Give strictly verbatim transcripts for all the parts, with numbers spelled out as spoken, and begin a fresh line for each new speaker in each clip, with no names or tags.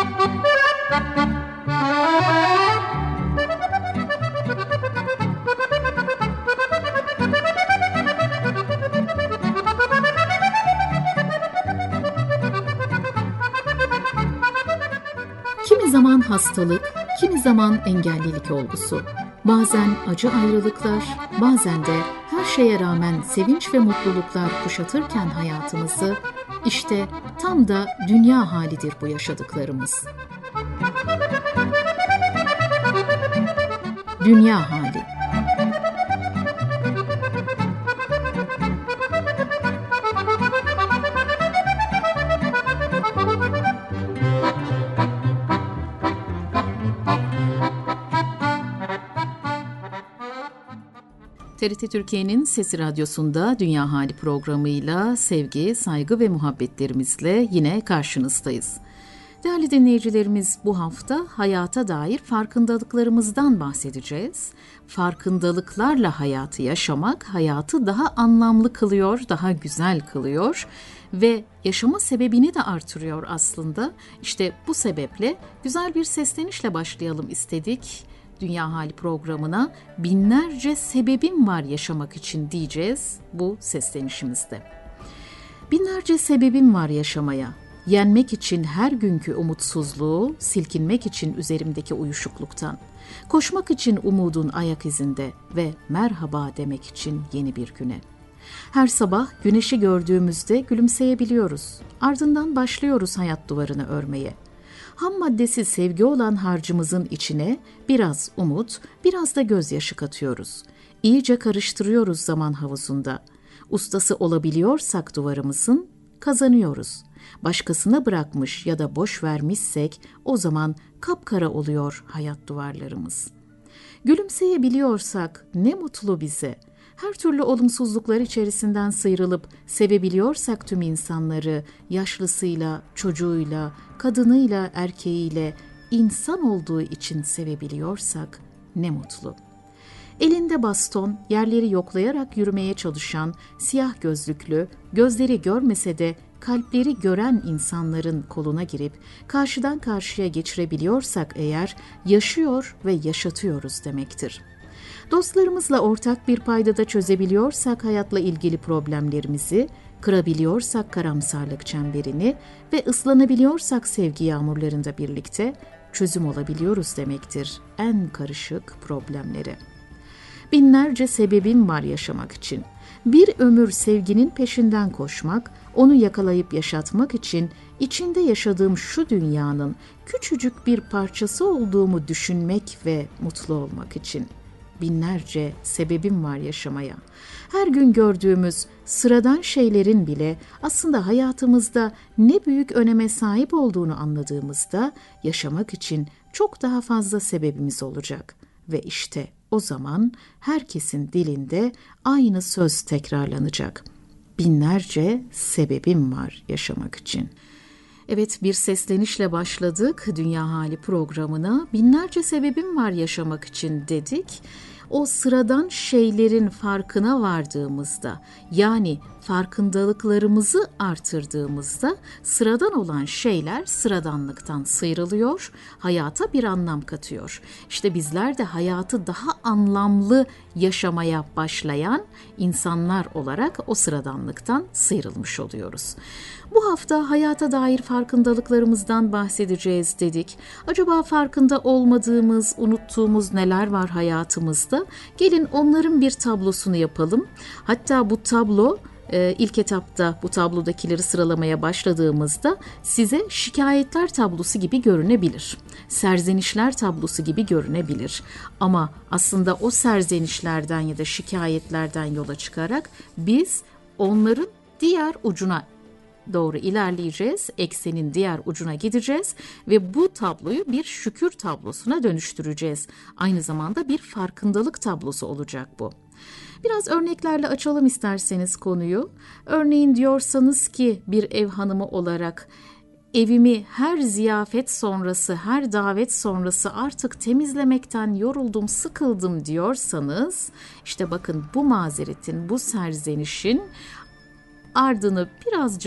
Kimi zaman hastalık, kimi zaman engellilik olgusu, bazen acı ayrılıklar, bazen de her şeye rağmen sevinç ve mutluluklar kuşatırken hayatımızı, işte tam da dünya halidir bu yaşadıklarımız. Dünya hali. T R T Türkiye'nin Sesi Radyosu'nda Dünya Hali programıyla sevgi, saygı ve muhabbetlerimizle yine karşınızdayız. Değerli dinleyicilerimiz, bu hafta hayata dair farkındalıklarımızdan bahsedeceğiz. Farkındalıklarla hayatı yaşamak, hayatı daha anlamlı kılıyor, daha güzel kılıyor ve yaşama sebebini de artırıyor aslında. İşte bu sebeple güzel bir seslenişle başlayalım istedik. Dünya Hali programına binlerce sebebim var yaşamak için diyeceğiz bu seslenişimizde. Binlerce sebebim var yaşamaya. Yenmek için her günkü umutsuzluğu, silkinmek için üzerimdeki uyuşukluktan, koşmak için umudun ayak izinde ve merhaba demek için yeni bir güne. Her sabah güneşi gördüğümüzde gülümseyebiliyoruz. Ardından başlıyoruz hayat duvarını örmeye. Ham maddesi sevgi olan harcımızın içine biraz umut, biraz da gözyaşı katıyoruz. İyice karıştırıyoruz zaman havuzunda. Ustası olabiliyorsak duvarımızın, kazanıyoruz. Başkasına bırakmış ya da boş vermişsek o zaman kapkara oluyor hayat duvarlarımız. Gülümseyebiliyorsak ne mutlu bize. Her türlü olumsuzluklar içerisinden sıyrılıp sevebiliyorsak tüm insanları, yaşlısıyla, çocuğuyla, kadınıyla, erkeğiyle, insan olduğu için sevebiliyorsak ne mutlu. Elinde baston, yerleri yoklayarak yürümeye çalışan, siyah gözlüklü, gözleri görmese de kalpleri gören insanların koluna girip karşıdan karşıya geçirebiliyorsak eğer, yaşıyor ve yaşatıyoruz demektir. Dostlarımızla ortak bir paydada çözebiliyorsak hayatla ilgili problemlerimizi, kırabiliyorsak karamsarlık çemberini ve ıslanabiliyorsak sevgi yağmurlarında birlikte çözüm olabiliyoruz demektir en karışık problemlere. Binlerce sebebim var yaşamak için. Bir ömür sevginin peşinden koşmak, onu yakalayıp yaşatmak için içinde yaşadığım şu dünyanın küçücük bir parçası olduğumu düşünmek ve mutlu olmak için. Binlerce sebebim var yaşamaya. Her gün gördüğümüz sıradan şeylerin bile aslında hayatımızda ne büyük öneme sahip olduğunu anladığımızda yaşamak için çok daha fazla sebebimiz olacak. Ve işte o zaman herkesin dilinde aynı söz tekrarlanacak. Binlerce sebebim var yaşamak için. Evet, bir seslenişle başladık Dünya Hali programına. Binlerce sebebim var yaşamak için dedik. O sıradan şeylerin farkına vardığımızda, yani farkındalıklarımızı artırdığımızda sıradan olan şeyler sıradanlıktan sıyrılıyor, hayata bir anlam katıyor. İşte bizler de hayatı daha anlamlı yaşamaya başlayan insanlar olarak o sıradanlıktan sıyrılmış oluyoruz. Bu hafta hayata dair farkındalıklarımızdan bahsedeceğiz dedik. Acaba farkında olmadığımız, unuttuğumuz neler var hayatımızda? Gelin onların bir tablosunu yapalım. Hatta bu tablo ilk etapta bu tablodakileri sıralamaya başladığımızda size şikayetler tablosu gibi görünebilir. Serzenişler tablosu gibi görünebilir. Ama aslında o serzenişlerden ya da şikayetlerden yola çıkarak biz onların diğer ucuna doğru ilerleyeceğiz, eksenin diğer ucuna gideceğiz ve bu tabloyu bir şükür tablosuna dönüştüreceğiz. Aynı zamanda bir farkındalık tablosu olacak bu. Biraz örneklerle açalım isterseniz konuyu. Örneğin diyorsanız ki bir ev hanımı olarak evimi her ziyafet sonrası, her davet sonrası artık temizlemekten yoruldum, sıkıldım diyorsanız, işte bakın bu mazeretin, bu serzenişin ardını birazcık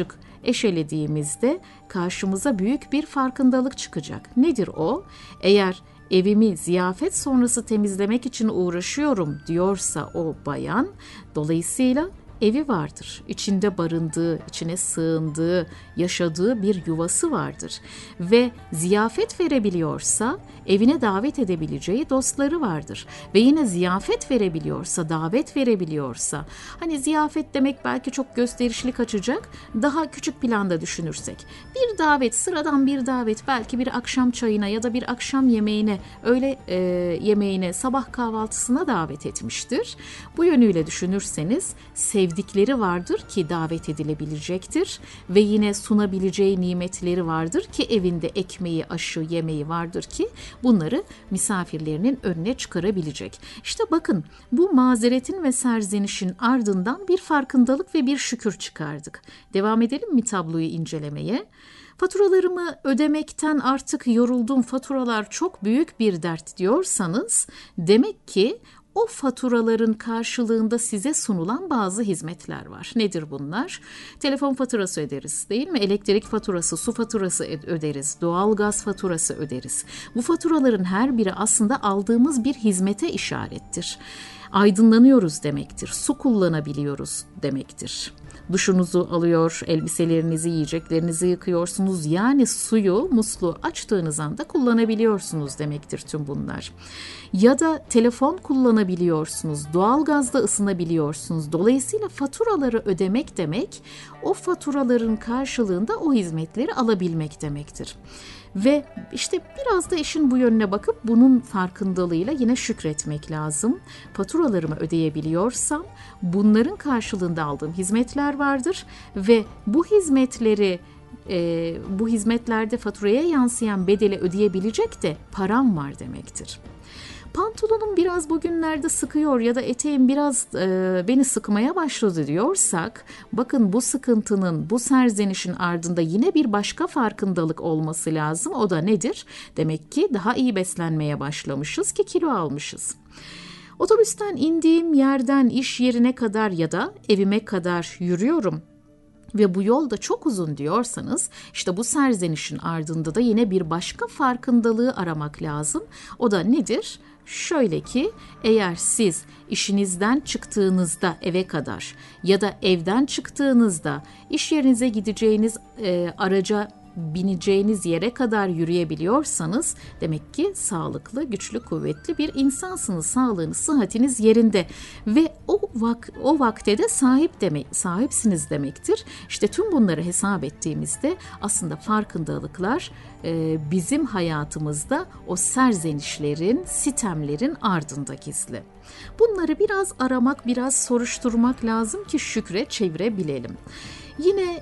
eşelediğimizde karşımıza büyük bir farkındalık çıkacak. Nedir o? Eğer evimi ziyafet sonrası temizlemek için uğraşıyorum diyorsa o bayan, dolayısıyla evi vardır. İçinde barındığı, içine sığındığı, yaşadığı bir yuvası vardır. Ve ziyafet verebiliyorsa evine davet edebileceği dostları vardır. Ve yine ziyafet verebiliyorsa, davet verebiliyorsa, hani ziyafet demek belki çok gösterişli kaçacak, daha küçük planda düşünürsek. Bir davet, sıradan bir davet, belki bir akşam çayına ya da bir akşam yemeğine, öğle e, yemeğine, sabah kahvaltısına davet etmiştir. Bu yönüyle düşünürseniz sevdikleri vardır ki davet edilebilecektir ve yine sunabileceği nimetleri vardır ki evinde ekmeği, aşı, yemeği vardır ki bunları misafirlerinin önüne çıkarabilecek. İşte bakın, bu mazeretin ve serzenişin ardından bir farkındalık ve bir şükür çıkardık. Devam edelim mi tabloyu incelemeye? Faturalarımı ödemekten artık yoruldum, faturalar çok büyük bir dert diyorsanız, demek ki o faturaların karşılığında size sunulan bazı hizmetler var. Nedir bunlar? Telefon faturası öderiz, değil mi? Elektrik faturası, su faturası öderiz, doğalgaz faturası öderiz. Bu faturaların her biri aslında aldığımız bir hizmete işarettir. Aydınlanıyoruz demektir, su kullanabiliyoruz demektir. Duşunuzu alıyor, elbiselerinizi, yiyeceklerinizi yıkıyorsunuz. Yani suyu, musluğu açtığınız anda kullanabiliyorsunuz demektir tüm bunlar. Ya da telefon kullanabiliyorsunuz, doğalgazda ısınabiliyorsunuz. Dolayısıyla faturaları ödemek demek, o faturaların karşılığında o hizmetleri alabilmek demektir. Ve işte biraz da işin bu yönüne bakıp bunun farkındalığıyla yine şükretmek lazım. Faturalarımı ödeyebiliyorsam bunların karşılığında aldığım hizmetler vardır ve bu hizmetleri e, bu hizmetlerde faturaya yansıyan bedeli ödeyebilecek de param var demektir. Pantolonum biraz bugünlerde sıkıyor ya da eteğim biraz e, beni sıkmaya başladı diyorsak, bakın bu sıkıntının, bu serzenişin ardında yine bir başka farkındalık olması lazım. O da nedir? Demek ki daha iyi beslenmeye başlamışız ki kilo almışız. Otobüsten indiğim yerden iş yerine kadar ya da evime kadar yürüyorum ve bu yol da çok uzun diyorsanız, işte bu serzenişin ardında da yine bir başka farkındalığı aramak lazım. O da nedir? Şöyle ki, eğer siz işinizden çıktığınızda eve kadar ya da evden çıktığınızda iş yerinize gideceğiniz e, araca bineceğiniz yere kadar yürüyebiliyorsanız, demek ki sağlıklı, güçlü, kuvvetli bir insansınız. Sağlığınız, sıhhatiniz yerinde ve o vak o vakte de sahip demek, sahipsiniz demektir. İşte tüm bunları hesap ettiğimizde aslında farkındalıklar e, bizim hayatımızda o serzenişlerin, sitemlerin ardında gizli. Bunları biraz aramak, biraz soruşturmak lazım ki şükre çevirebilelim. Yine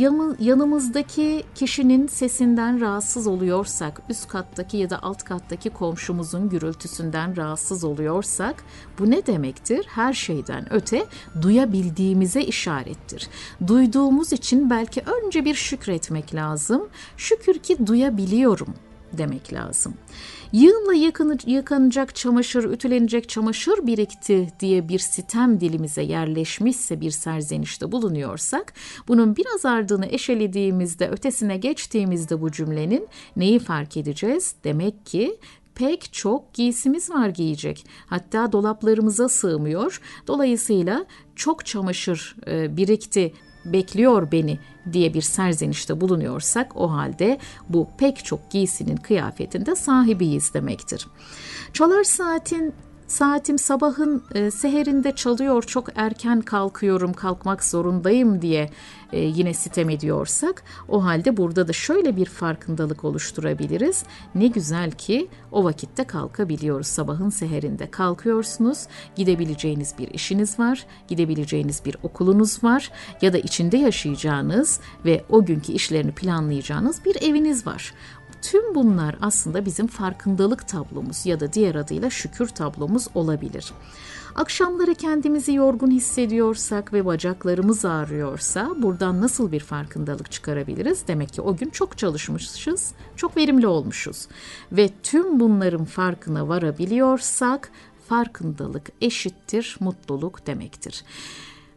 yanımızdaki kişinin sesinden rahatsız oluyorsak, üst kattaki ya da alt kattaki komşumuzun gürültüsünden rahatsız oluyorsak, bu ne demektir? Her şeyden öte duyabildiğimize işarettir. Duyduğumuz için belki önce bir şükretmek lazım. Şükür ki duyabiliyorum demek lazım. Yığınla yıkanacak çamaşır, ütülenecek çamaşır birikti diye bir sitem dilimize yerleşmişse, bir serzenişte bulunuyorsak, bunun biraz ardını eşelediğimizde, ötesine geçtiğimizde bu cümlenin neyi fark edeceğiz? Demek ki pek çok giysimiz var giyecek. Hatta dolaplarımıza sığmıyor. Dolayısıyla çok çamaşır e, birikti, bekliyor beni diye bir serzenişte bulunuyorsak, o halde bu pek çok giysinin kıyafetinde sahibiyiz demektir. Çalar saatin Saatim sabahın e, seherinde çalıyor, çok erken kalkıyorum, kalkmak zorundayım diye e, yine sitem ediyorsak, o halde burada da şöyle bir farkındalık oluşturabiliriz. Ne güzel ki o vakitte kalkabiliyoruz. Sabahın seherinde kalkıyorsunuz, gidebileceğiniz bir işiniz var, gidebileceğiniz bir okulunuz var ya da içinde yaşayacağınız ve o günkü işlerini planlayacağınız bir eviniz var. Tüm bunlar aslında bizim farkındalık tablomuz ya da diğer adıyla şükür tablomuz olabilir. Akşamları kendimizi yorgun hissediyorsak ve bacaklarımız ağrıyorsa, buradan nasıl bir farkındalık çıkarabiliriz? Demek ki o gün çok çalışmışız, çok verimli olmuşuz ve tüm bunların farkına varabiliyorsak, farkındalık eşittir mutluluk demektir.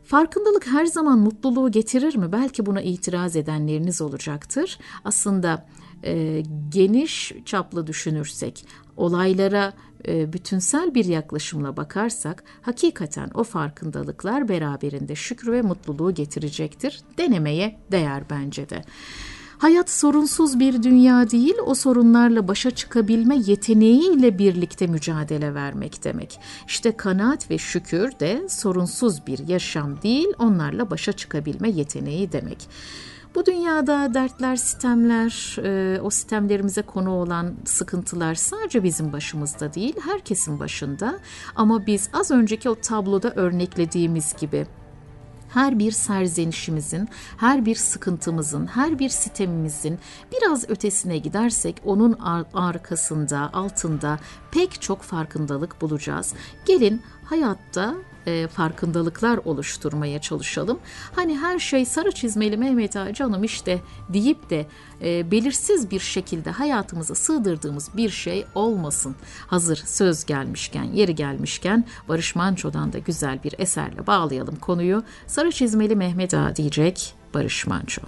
Farkındalık her zaman mutluluğu getirir mi? Belki buna itiraz edenleriniz olacaktır. Aslında e, geniş çaplı düşünürsek, olaylara e, bütünsel bir yaklaşımla bakarsak, hakikaten o farkındalıklar beraberinde şükrü ve mutluluğu getirecektir. Denemeye değer bence de. Hayat sorunsuz bir dünya değil, o sorunlarla başa çıkabilme yeteneğiyle birlikte mücadele vermek demek. İşte kanaat ve şükür de sorunsuz bir yaşam değil, onlarla başa çıkabilme yeteneği demek. Bu dünyada dertler, sitemler, e, o sitemlerimize konu olan sıkıntılar sadece bizim başımızda değil, herkesin başında. Ama biz az önceki o tabloda örneklediğimiz gibi her bir serzenişimizin, her bir sıkıntımızın, her bir sitemimizin biraz ötesine gidersek onun ar- arkasında, altında pek çok farkındalık bulacağız. Gelin hayatta e, farkındalıklar oluşturmaya çalışalım. Hani her şey sarı çizmeli Mehmet Ağa canım işte deyip de e, belirsiz bir şekilde hayatımıza sığdırdığımız bir şey olmasın. Hazır söz gelmişken, yeri gelmişken Barış Manço'dan da güzel bir eserle bağlayalım konuyu. Sarı çizmeli Mehmet Ağa diyecek Barış Manço.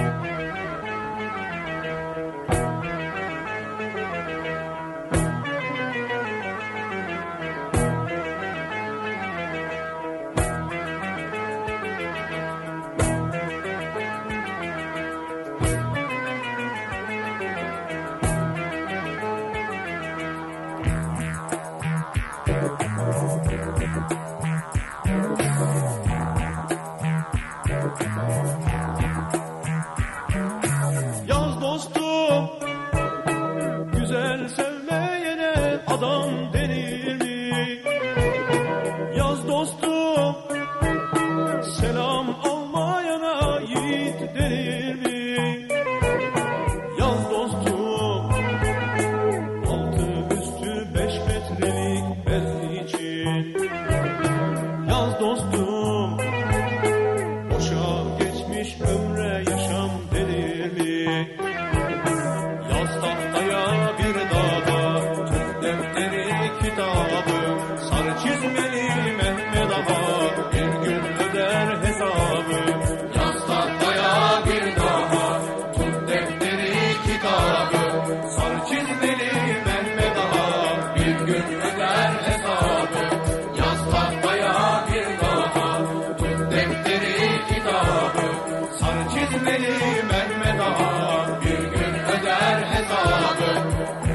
Yaz dostum, güzel sevmeyene adam denir mi? Yaz dostum, selam almayana yiğit denir mi? Yaz dostum, altı üstü beş metrelik bez için. Yaz dostum, boşa geçmiş ömre yaşam denir mi? Yaz tahtaya bir daha tut defteri kitabı, sarı çizmeli Mehmet Ağa bir gün öder hesabı. Yaz tahtaya bir daha tut defteri kitabı, sarı çizmeli Mehmet Ağa bir gün öder hesabı. Yaz tahtaya bir daha tut defteri kitabı, sarı çizmeli Mehmet Ağa bir gün öder hesabı.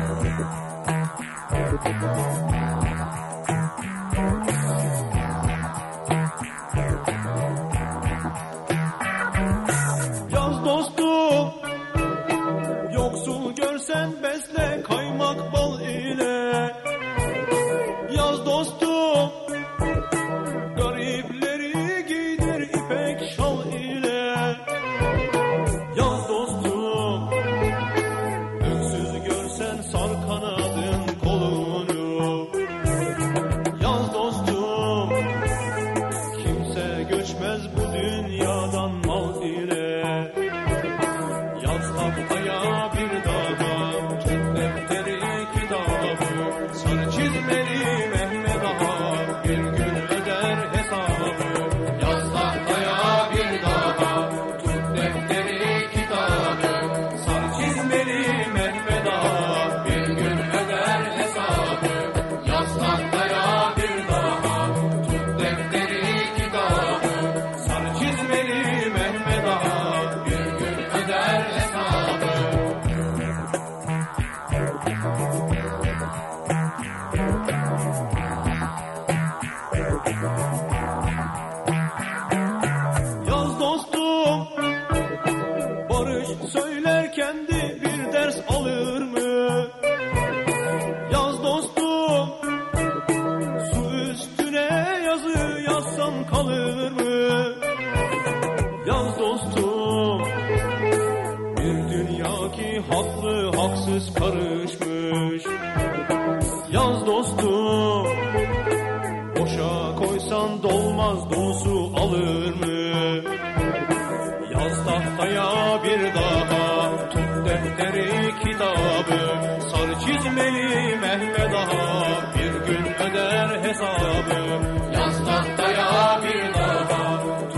Yaz dostum, yoksul görsen besle kaymak bal ile. Yaz dostum, garipleri giydir ipek şal ile. Yaz dostum, öksüz görsen sar kanadın kolunu. Yaz dostum, kimse göçmez bu dünyadan mal ile. Yaz tahtaya bir daha tut defteri kitabı, sarı çizmeli Mehmet Ağa bir gün öder hesabı. Yaz tahtaya bir daha tut defteri kitabı, sarı çizmeli Mehmet Ağa bir gün öder hesabı. Yaz tahtaya bir daha tut defteri kitabı, sarı çizmeli Mehmet Ağa bir gün öder hesabı. Yaz dostum, barış söylerken de bir ders alır mı? Yaz dostum, su üstüne yazı yazsam kalır mı? Yaz dostum, bir dünya ki haklı haksız karışmış. Yaz dostum, boşa koysan dolmaz dolusu alır mı? Yaz tahtaya bir daha tut defteri kitabı, sarı çizmeli Mehmet Ağa bir gün öder hesabı. Yaz tahtaya bir daha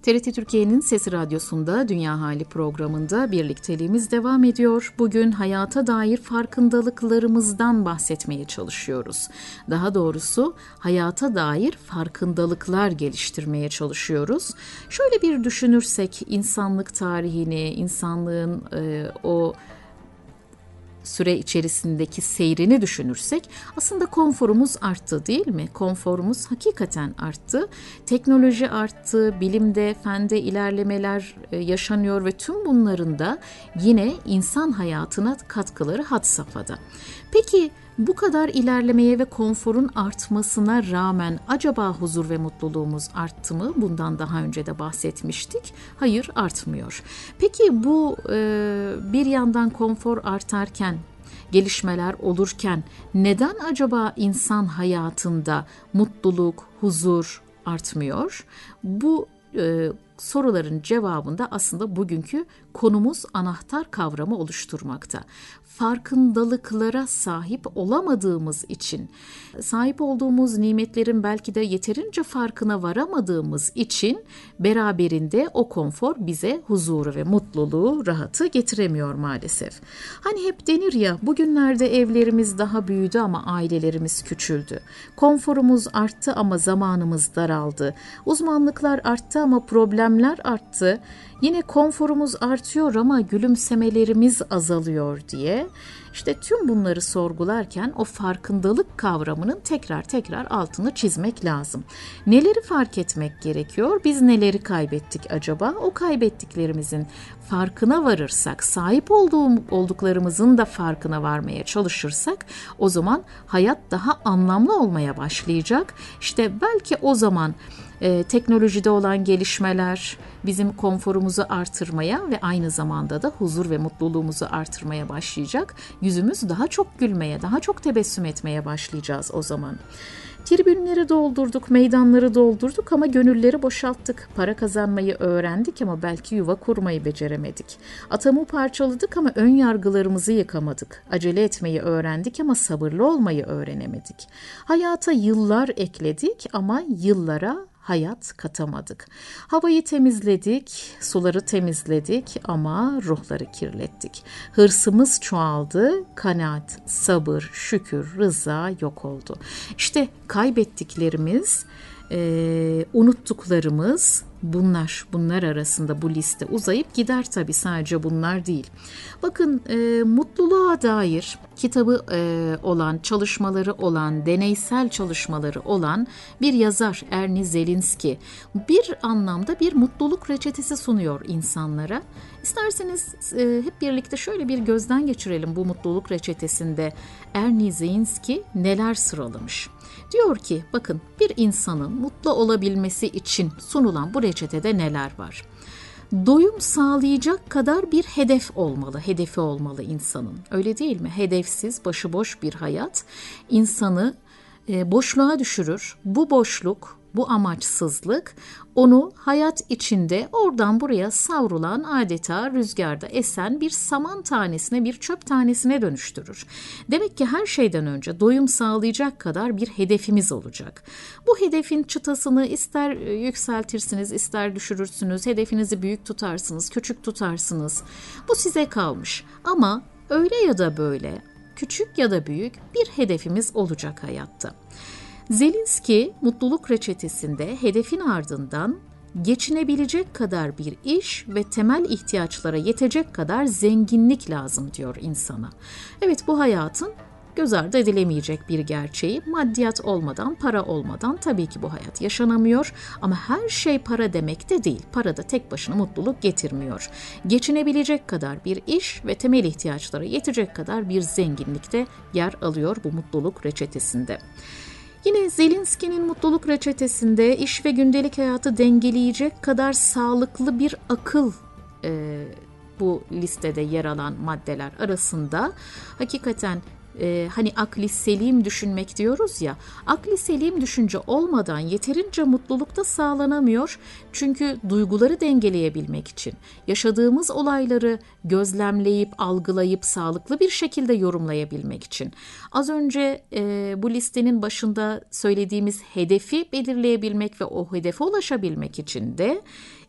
T R T Türkiye'nin Sesi Radyosu'nda Dünya Hali programında birlikteliğimiz devam ediyor. Bugün hayata dair farkındalıklarımızdan bahsetmeye çalışıyoruz. Daha doğrusu hayata dair farkındalıklar geliştirmeye çalışıyoruz. Şöyle bir düşünürsek insanlık tarihini, insanlığın e, o süre içerisindeki seyrini düşünürsek aslında konforumuz arttı değil mi? Konforumuz hakikaten arttı. Teknoloji arttı, bilimde, fende ilerlemeler yaşanıyor ve tüm bunların da yine insan hayatına katkıları had safhada. Peki bu kadar ilerlemeye ve konforun artmasına rağmen acaba huzur ve mutluluğumuz arttı mı? Bundan daha önce de bahsetmiştik. Hayır, artmıyor. Peki bu e, bir yandan konfor artarken, gelişmeler olurken neden acaba insan hayatında mutluluk, huzur artmıyor? Bu e, soruların cevabında aslında bugünkü konumuz anahtar kavramı oluşturmakta. Farkındalıklara sahip olamadığımız için, sahip olduğumuz nimetlerin belki de yeterince farkına varamadığımız için beraberinde o konfor bize huzuru ve mutluluğu, rahatı getiremiyor maalesef. Hani hep denir ya, bugünlerde evlerimiz daha büyüdü ama ailelerimiz küçüldü. Konforumuz arttı ama zamanımız daraldı. Uzmanlıklar arttı ama problemler arttı. Yine konforumuz artıyor ama gülümsemelerimiz azalıyor diye. İşte tüm bunları sorgularken o farkındalık kavramının tekrar tekrar altını çizmek lazım. Neleri fark etmek gerekiyor? Biz neleri kaybettik acaba? O kaybettiklerimizin farkına varırsak, sahip olduğum, olduklarımızın da farkına varmaya çalışırsak o zaman hayat daha anlamlı olmaya başlayacak. İşte belki o zaman e, teknolojide olan gelişmeler bizim konforumuzu artırmaya ve aynı zamanda da huzur ve mutluluğumuzu artırmaya başlayacak. Yüzümüz daha çok gülmeye, daha çok tebessüm etmeye başlayacağız o zaman. Tribünleri doldurduk, meydanları doldurduk ama gönülleri boşalttık. Para kazanmayı öğrendik ama belki yuva kurmayı beceremedik. Atomu parçaladık ama ön yargılarımızı yıkamadık. Acele etmeyi öğrendik ama sabırlı olmayı öğrenemedik. Hayata yıllar ekledik ama yıllara hayat katamadık. Havayı temizledik, suları temizledik ama ruhları kirlettik. Hırsımız çoğaldı, kanaat, sabır, şükür, rıza yok oldu. İşte kaybettiklerimiz, e, unuttuklarımız bunlar. Bunlar arasında bu liste uzayıp gider tabii, sadece bunlar değil. Bakın e, mutluluğa dair kitabı e, olan, çalışmaları olan, deneysel çalışmaları olan bir yazar Ernie Zelinski bir anlamda bir mutluluk reçetesi sunuyor insanlara. İsterseniz e, hep birlikte şöyle bir gözden geçirelim bu mutluluk reçetesinde Ernie Zelinski neler sıralamış. Diyor ki bakın, bir insanın mutlu olabilmesi için sunulan bu reçetede neler var? Doyum sağlayacak kadar bir hedef olmalı, hedefi olmalı insanın. Öyle değil mi? Hedefsiz, başıboş bir hayat insanı e, boşluğa düşürür. Bu boşluk, bu amaçsızlık onu hayat içinde oradan buraya savrulan, adeta rüzgarda esen bir saman tanesine, bir çöp tanesine dönüştürür. Demek ki her şeyden önce doyum sağlayacak kadar bir hedefimiz olacak. Bu hedefin çıtasını ister yükseltirsiniz, ister düşürürsünüz, hedefinizi büyük tutarsınız, küçük tutarsınız. Bu size kalmış ama öyle ya da böyle, küçük ya da büyük bir hedefimiz olacak hayatta. Zelinski mutluluk reçetesinde hedefin ardından geçinebilecek kadar bir iş ve temel ihtiyaçlara yetecek kadar zenginlik lazım diyor insana. Evet, bu hayatın göz ardı edilemeyecek bir gerçeği. Maddiyat olmadan, para olmadan tabii ki bu hayat yaşanamıyor ama her şey para demek de değil. Para da tek başına mutluluk getirmiyor. Geçinebilecek kadar bir iş ve temel ihtiyaçlara yetecek kadar bir zenginlikte yer alıyor bu mutluluk reçetesinde. Yine Zelinski'nin mutluluk reçetesinde iş ve gündelik hayatı dengeleyecek kadar sağlıklı bir akıl e, bu listede yer alan maddeler arasında. Hakikaten e, hani akli selim düşünmek diyoruz ya, akli selim düşünce olmadan yeterince mutluluk da sağlanamıyor. Çünkü duyguları dengeleyebilmek için, yaşadığımız olayları gözlemleyip, algılayıp, sağlıklı bir şekilde yorumlayabilmek için, az önce e, bu listenin başında söylediğimiz hedefi belirleyebilmek ve o hedefe ulaşabilmek için de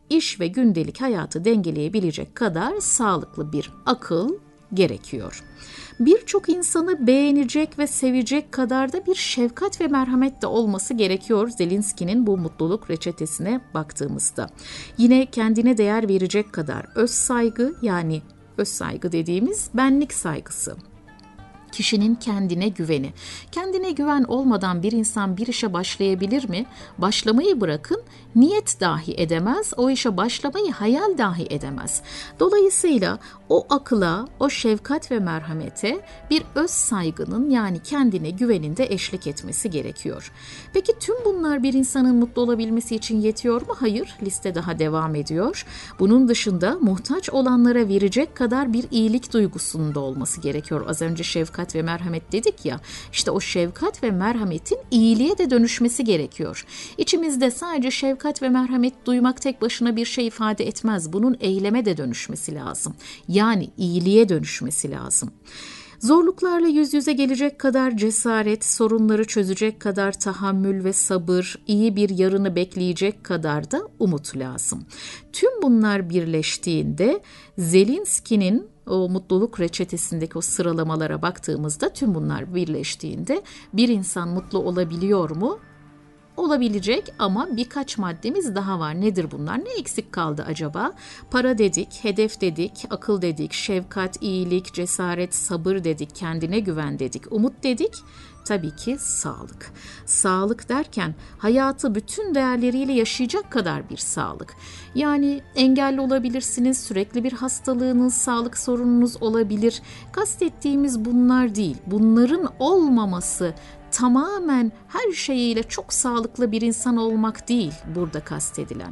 iş ve gündelik hayatı dengeleyebilecek kadar sağlıklı bir akıl gerekiyor. Birçok insanı beğenecek ve sevecek kadar da bir şefkat ve merhamet de olması gerekiyor Zelinski'nin bu mutluluk reçetesine baktığımızda. Yine kendine değer verecek kadar öz saygı, yani öz saygı dediğimiz benlik saygısı. Kişinin kendine güveni. Kendine güven olmadan bir insan bir işe başlayabilir mi? Başlamayı bırakın, niyet dahi edemez, o işe başlamayı hayal dahi edemez. Dolayısıyla o akıla, o şefkat ve merhamete bir öz saygının, yani kendine güvenin de eşlik etmesi gerekiyor. Peki tüm bunlar bir insanın mutlu olabilmesi için yetiyor mu? Hayır, liste daha devam ediyor. Bunun dışında muhtaç olanlara verecek kadar bir iyilik duygusunda olması gerekiyor. Az önce şefkat ve merhamet dedik ya, işte o şefkat ve merhametin iyiliğe de dönüşmesi gerekiyor. İçimizde sadece şefkat ve merhamet duymak tek başına bir şey ifade etmez. Bunun eyleme de dönüşmesi lazım. Yani iyiliğe dönüşmesi lazım. Zorluklarla yüz yüze gelecek kadar cesaret, sorunları çözecek kadar tahammül ve sabır, iyi bir yarını bekleyecek kadar da umut lazım. Tüm bunlar birleştiğinde Zelinski'nin o mutluluk reçetesindeki o sıralamalara baktığımızda tüm bunlar birleştiğinde bir insan mutlu olabiliyor mu? Olabilecek, ama birkaç maddemiz daha var. Nedir bunlar? Ne eksik kaldı acaba? Para dedik, hedef dedik, akıl dedik, şefkat, iyilik, cesaret, sabır dedik, kendine güven dedik, umut dedik. Tabii ki sağlık. Sağlık derken hayatı bütün değerleriyle yaşayacak kadar bir sağlık. Yani engelli olabilirsiniz, sürekli bir hastalığınız, sağlık sorununuz olabilir. Kastettiğimiz bunlar değil. Bunların olmaması, tamamen her şeyiyle çok sağlıklı bir insan olmak değil burada kastedilen.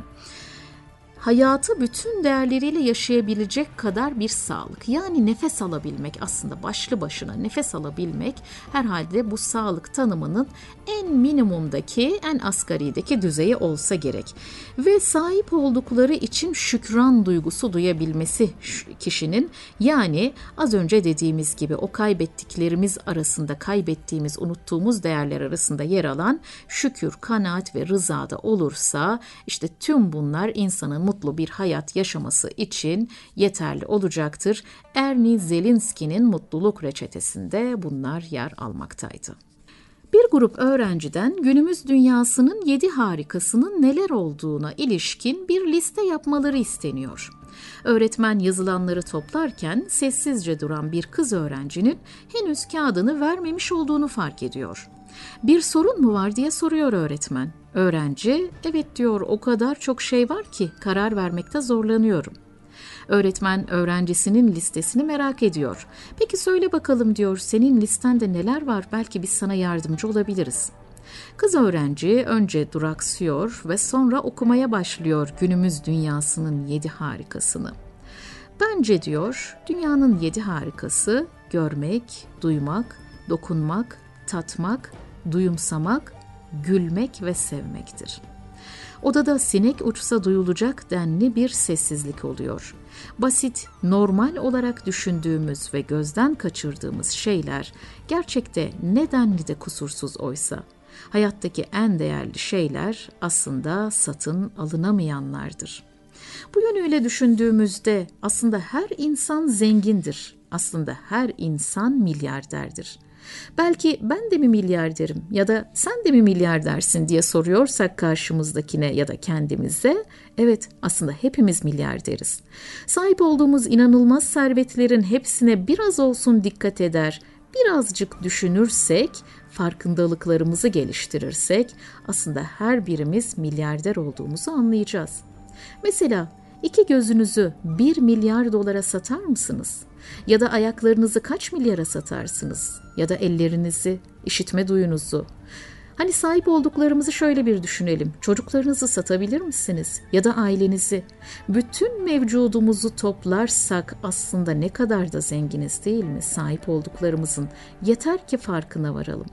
Hayatı bütün değerleriyle yaşayabilecek kadar bir sağlık. Yani nefes alabilmek, aslında başlı başına nefes alabilmek herhalde bu sağlık tanımının en minimumdaki, en asgarideki düzeyi olsa gerek. Ve sahip oldukları için şükran duygusu duyabilmesi kişinin, yani az önce dediğimiz gibi o kaybettiklerimiz arasında, kaybettiğimiz, unuttuğumuz değerler arasında yer alan şükür, kanaat ve rızada olursa, işte tüm bunlar insanın mutlu bir hayat yaşaması için yeterli olacaktır. Ernie Zelinski'nin mutluluk reçetesinde bunlar yer almaktaydı. Bir grup öğrenciden günümüz dünyasının yedi harikasının neler olduğuna ilişkin bir liste yapmaları isteniyor. Öğretmen yazılanları toplarken sessizce duran bir kız öğrencinin henüz kağıdını vermemiş olduğunu fark ediyor. "Bir sorun mu var?" diye soruyor öğretmen. Öğrenci, "Evet," diyor, "o kadar çok şey var ki karar vermekte zorlanıyorum." Öğretmen öğrencisinin listesini merak ediyor. "Peki söyle bakalım," diyor, "senin listende neler var? Belki biz sana yardımcı olabiliriz." Kız öğrenci önce duraksıyor ve sonra okumaya başlıyor günümüz dünyasının yedi harikasını. "Bence," diyor, "dünyanın yedi harikası görmek, duymak, dokunmak, tatmak, duyumsamak, gülmek ve sevmektir." Odada sinek uçsa duyulacak denli bir sessizlik oluyor. Basit, normal olarak düşündüğümüz ve gözden kaçırdığımız şeyler gerçekte nedenli de kusursuz oysa. Hayattaki en değerli şeyler aslında satın alınamayanlardır. Bu yönüyle düşündüğümüzde aslında her insan zengindir. Aslında her insan milyarderdir. Belki "ben de mi milyarderim" ya da "sen de mi milyardersin" diye soruyorsak karşımızdakine ya da kendimize, evet, aslında hepimiz milyarderiz. Sahip olduğumuz inanılmaz servetlerin hepsine biraz olsun dikkat eder, birazcık düşünürsek, farkındalıklarımızı geliştirirsek aslında her birimiz milyarder olduğumuzu anlayacağız. Mesela iki gözünüzü bir milyar dolara satar mısınız? Ya da ayaklarınızı kaç milyara satarsınız? Ya da ellerinizi, işitme duyunuzu. Hani sahip olduklarımızı şöyle bir düşünelim. Çocuklarınızı satabilir misiniz? Ya da ailenizi? Bütün mevcudumuzu toplarsak aslında ne kadar da zenginiz değil mi? Sahip olduklarımızın. Yeter ki farkına varalım.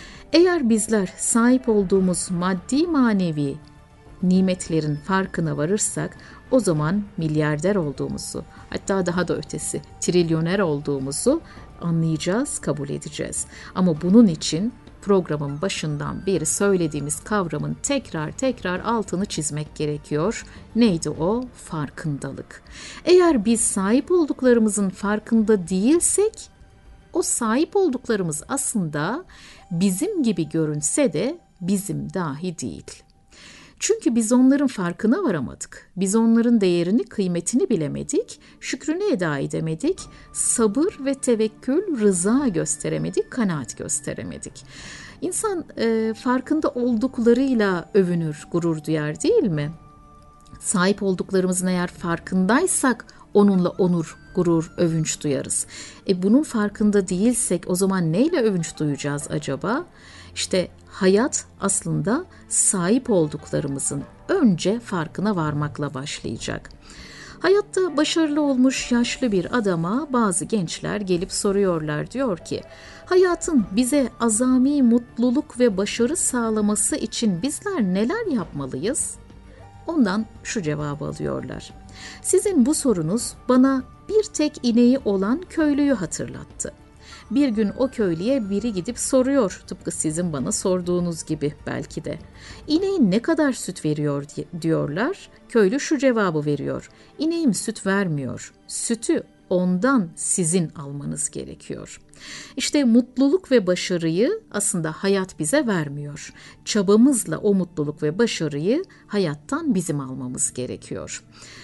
Eğer bizler sahip olduğumuz maddi manevi nimetlerin farkına varırsak, o zaman milyarder olduğumuzu, hatta daha da ötesi trilyoner olduğumuzu anlayacağız, kabul edeceğiz. Ama bunun için programın başından beri söylediğimiz kavramın tekrar tekrar altını çizmek gerekiyor. Neydi o? Farkındalık. Eğer biz sahip olduklarımızın farkında değilsek, o sahip olduklarımız aslında bizim gibi görünse de bizim dahi değil. Çünkü biz onların farkına varamadık. Biz onların değerini, kıymetini bilemedik, şükrünü eda edemedik, sabır ve tevekkül, rıza gösteremedik, kanaat gösteremedik. İnsan e, farkında olduklarıyla övünür, gurur duyar değil mi? Sahip olduklarımızın eğer farkındaysak onunla onur, gurur, övünç duyarız. E bunun farkında değilsek o zaman neyle övünç duyacağız acaba? İşte hayat aslında sahip olduklarımızın önce farkına varmakla başlayacak. Hayatta başarılı olmuş yaşlı bir adama bazı gençler gelip soruyorlar, diyor ki, hayatın bize azami mutluluk ve başarı sağlaması için bizler neler yapmalıyız? Ondan şu cevabı alıyorlar. Sizin bu sorunuz bana bir tek ineği olan köylüyü hatırlattı. Bir gün o köylüye biri gidip soruyor, tıpkı sizin bana sorduğunuz gibi belki de. İneğin ne kadar süt veriyor diyorlar. Köylü şu cevabı veriyor. İneğim süt vermiyor. Sütü ondan sizin almanız gerekiyor. İşte mutluluk ve başarıyı aslında hayat bize vermiyor. Çabamızla o mutluluk ve başarıyı hayattan bizim almamız gerekiyor.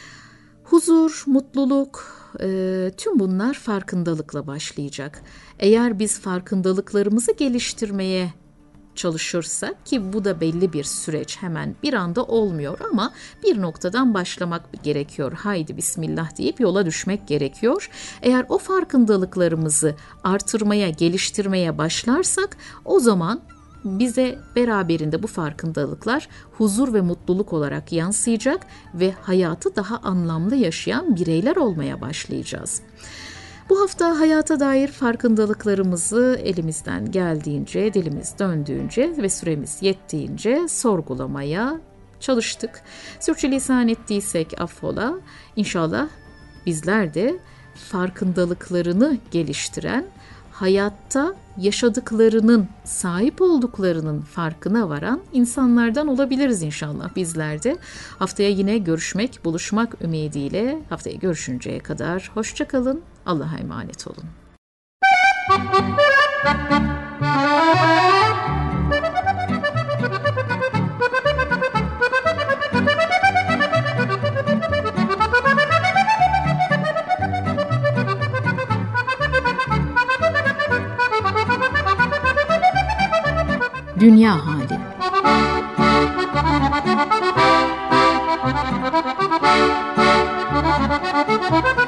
Huzur, mutluluk, e, tüm bunlar farkındalıkla başlayacak. Eğer biz farkındalıklarımızı geliştirmeye çalışırsak, ki bu da belli bir süreç, hemen bir anda olmuyor ama bir noktadan başlamak gerekiyor. Haydi bismillah deyip yola düşmek gerekiyor. Eğer o farkındalıklarımızı artırmaya, geliştirmeye başlarsak o zaman bize beraberinde bu farkındalıklar huzur ve mutluluk olarak yansıyacak ve hayatı daha anlamlı yaşayan bireyler olmaya başlayacağız. Bu hafta hayata dair farkındalıklarımızı elimizden geldiğince, dilimiz döndüğünce ve süremiz yettiğince sorgulamaya çalıştık. Sürçülisan ettiysek affola. İnşallah bizler de farkındalıklarını geliştiren, hayatta yaşadıklarının, sahip olduklarının farkına varan insanlardan olabiliriz inşallah bizler de. Haftaya yine görüşmek, buluşmak ümidiyle, haftaya görüşünceye kadar hoşça kalın, Allah'a emanet olun. Dünya Hali.